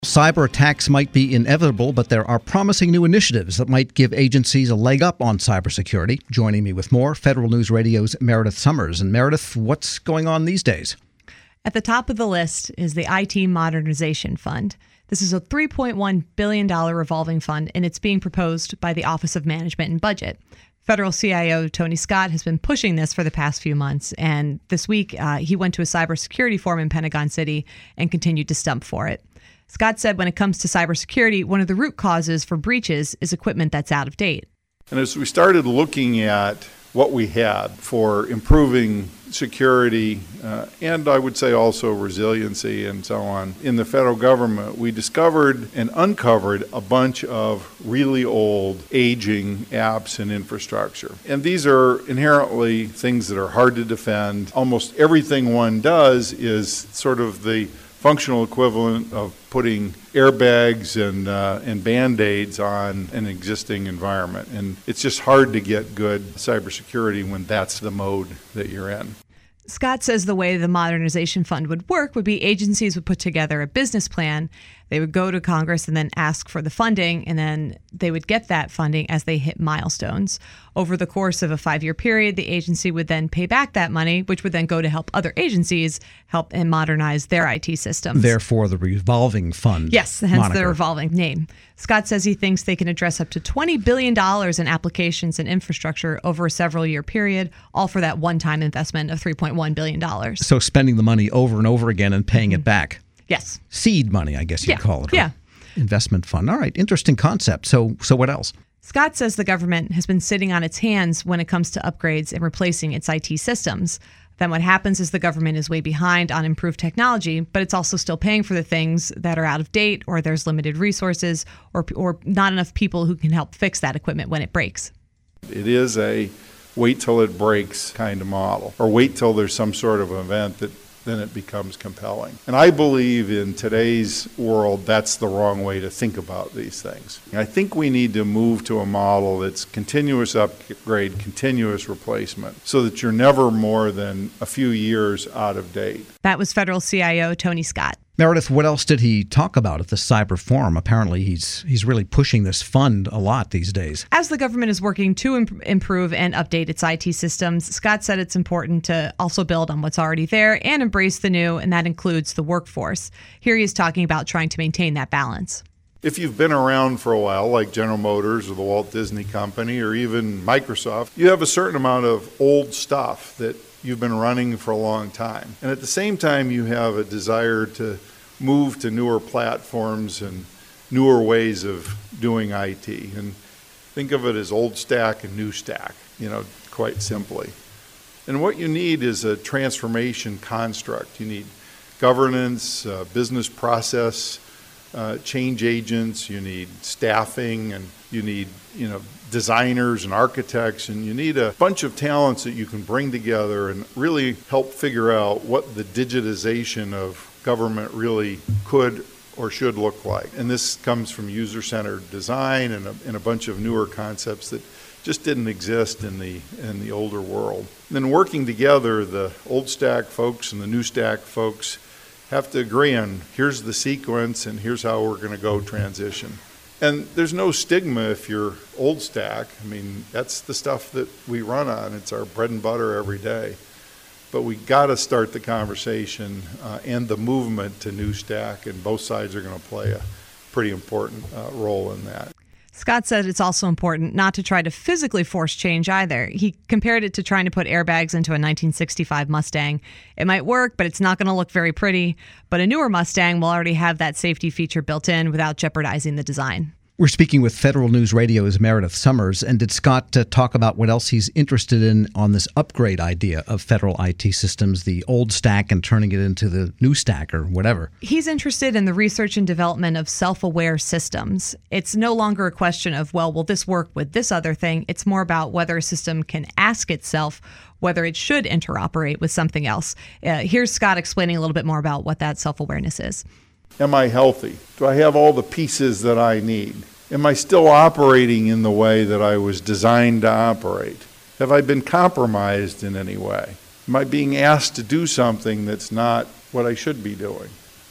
Cyber attacks might be inevitable, but there are promising new initiatives that might give agencies a leg up on cybersecurity. Joining me with more, Federal News Radio's Meredith Summers. And Meredith, what's going on these days? At the top of the list is the IT Modernization Fund. This is a $3.1 billion revolving fund, and it's being proposed by the Office of Management and Budget. Federal CIO Tony Scott has been pushing this for the past few months, and this week he went to a cybersecurity forum in Pentagon City and continued to stump for it. Scott said when it comes to cybersecurity, one of the root causes for breaches is equipment that's out of date. And as we started looking at what we had for improving security and I would say also resiliency and so on in the federal government, we discovered and uncovered a bunch of really old, aging apps and infrastructure. And these are inherently things that are hard to defend. Almost everything one does is sort of the functional equivalent of putting airbags and Band-Aids on an existing environment. And it's just hard to get good cybersecurity when that's the mode that you're in. Scott says the way the Modernization Fund would work would be agencies would put together a business plan. They would go to Congress and then ask for the funding, and then they would get that funding as they hit milestones. Over the course of a 5-year period, the agency would then pay back that money, which would then go to help other agencies help and modernize their IT systems. Therefore, the revolving fund. Yes, hence moniker. the revolving name. Scott says he thinks they can address up to $20 billion in applications and infrastructure over a several-year period, all for that one-time investment of $3.1 billion. So spending the money over and over again and paying it back. Yes. Seed money, I guess you'd call it. Yeah. Investment fund. All right. Interesting concept. So what else? Scott says the government has been sitting on its hands when it comes to upgrades and replacing its IT systems. Then what happens is the government is way behind on improved technology, but it's also still paying for the things that are out of date, or there's limited resources, or not enough people who can help fix that equipment when it breaks. It is a wait till it breaks kind of model, or wait till there's some sort of event that then it becomes compelling. And I believe in today's world, that's the wrong way to think about these things. I think we need to move to a model that's continuous upgrade, continuous replacement, so that you're never more than a few years out of date. That was Federal CIO Tony Scott. Meredith, what else did he talk about at the Cyber Forum? Apparently, he's really pushing this fund a lot these days. As the government is working to improve and update its IT systems, Scott said it's important to also build on what's already there and embrace the new, and that includes the workforce. Here he is talking about trying to maintain that balance. If you've been around for a while, like General Motors or the Walt Disney Company or even Microsoft, you have a certain amount of old stuff that you've been running for a long time. And at the same time, you have a desire to move to newer platforms and newer ways of doing IT. And think of it as old stack and new stack, quite simply. And what you need is a transformation construct. You need governance, business process, change agents, you need staffing, and you need, designers and architects, and you need a bunch of talents that you can bring together and really help figure out what the digitization of government really could or should look like. And this comes from user-centered design and a bunch of newer concepts that just didn't exist in the older world. And then working together, the old stack folks and the new stack folks have to agree on here's the sequence and here's how we're going to go transition. And there's no stigma if you're old stack. I mean, that's the stuff that we run on. It's our bread and butter every day. But we got to start the conversation and the movement to new stack, and both sides are going to play a pretty important role in that. Scott said it's also important not to try to physically force change either. He compared it to trying to put airbags into a 1965 Mustang. It might work, but it's not going to look very pretty. But a newer Mustang will already have that safety feature built in without jeopardizing the design. We're speaking with Federal News Radio's Meredith Summers. And did Scott talk about what else he's interested in on this upgrade idea of federal IT systems, the old stack and turning it into the new stack or whatever? He's interested in the research and development of self-aware systems. It's no longer a question of, well, will this work with this other thing? It's more about whether a system can ask itself whether it should interoperate with something else. Here's Scott explaining a little bit more about what that self-awareness is. Am I healthy? Do I have all the pieces that I need? Am I still operating in the way that I was designed to operate? Have I been compromised in any way? Am I being asked to do something that's not what I should be doing?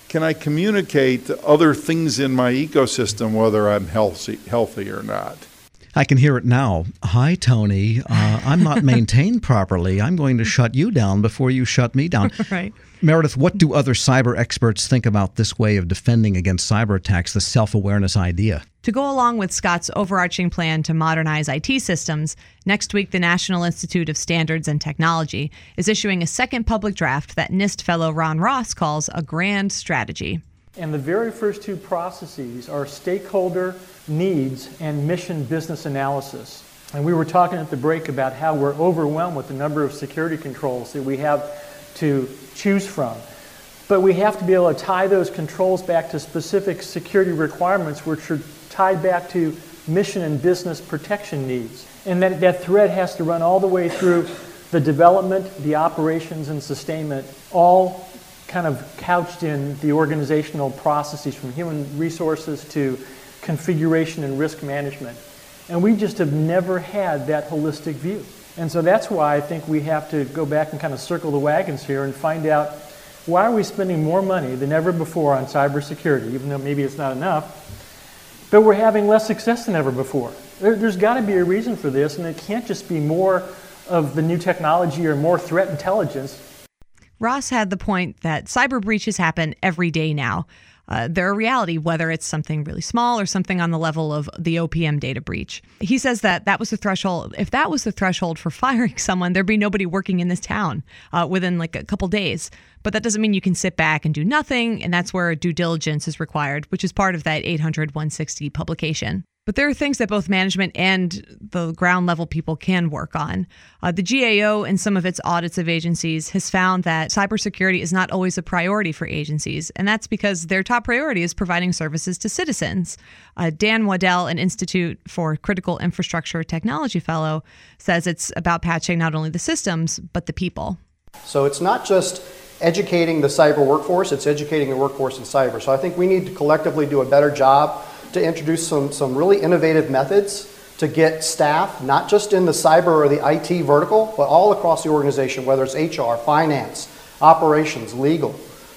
can I communicate to other things in my ecosystem whether I'm healthy or not? I can hear it now. Hi, Tony. I'm not maintained properly. I'm going to shut you down before you shut me down. Right. Meredith, what do other cyber experts think about this way of defending against cyber attacks, the self-awareness idea? To go along with Scott's overarching plan to modernize IT systems, next week the National Institute of Standards and Technology is issuing a second public draft that NIST fellow Ron Ross calls a grand strategy. And the very first two processes are stakeholder needs and mission business analysis. And we were talking at the break about how we're overwhelmed with the number of security controls that we have to choose from. But we have to be able to tie those controls back to specific security requirements, which are tied back to mission and business protection needs. And that thread has to run all the way through the development, the operations, and sustainment, all kind of couched in the organizational processes from human resources to configuration and risk management. And we just have never had that holistic view. And so that's why I think we have to go back and kind of circle the wagons here and find out, why are we spending more money than ever before on cybersecurity, even though maybe it's not enough, but we're having less success than ever before. There's got to be a reason for this, and it can't just be more of the new technology or more threat intelligence. Ross had the point that cyber breaches happen every day now. They're a reality, whether it's something really small or something on the level of the OPM data breach. He says that was the threshold. If that was the threshold for firing someone, there'd be nobody working in this town within like a couple days. But that doesn't mean you can sit back and do nothing. And that's where due diligence is required, which is part of that 800-160 publication. But there are things that both management and the ground level people can work on. The GAO, in some of its audits of agencies, has found that cybersecurity is not always a priority for agencies, and that's because their top priority is providing services to citizens. Dan Waddell, an Institute for Critical Infrastructure Technology fellow, says it's about patching not only the systems, but the people. So it's not just educating the cyber workforce, it's educating the workforce in cyber. So I think we need to collectively do a better job to introduce some really innovative methods to get staff, not just in the cyber or the IT vertical, but all across the organization, whether it's HR, finance, operations, legal,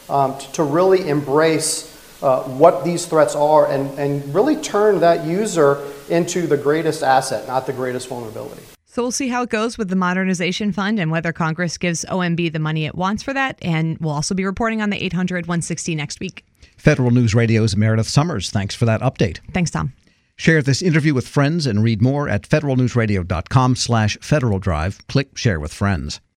to really embrace what these threats are and really turn that user into the greatest asset, not the greatest vulnerability. So we'll see how it goes with the Modernization Fund and whether Congress gives OMB the money it wants for that. And we'll also be reporting on the 800-160 next week. Federal News Radio's Meredith Summers. Thanks for that update. Thanks, Tom. Share this interview with friends and read more at federalnewsradio.com/Federal Drive. Click Share with Friends.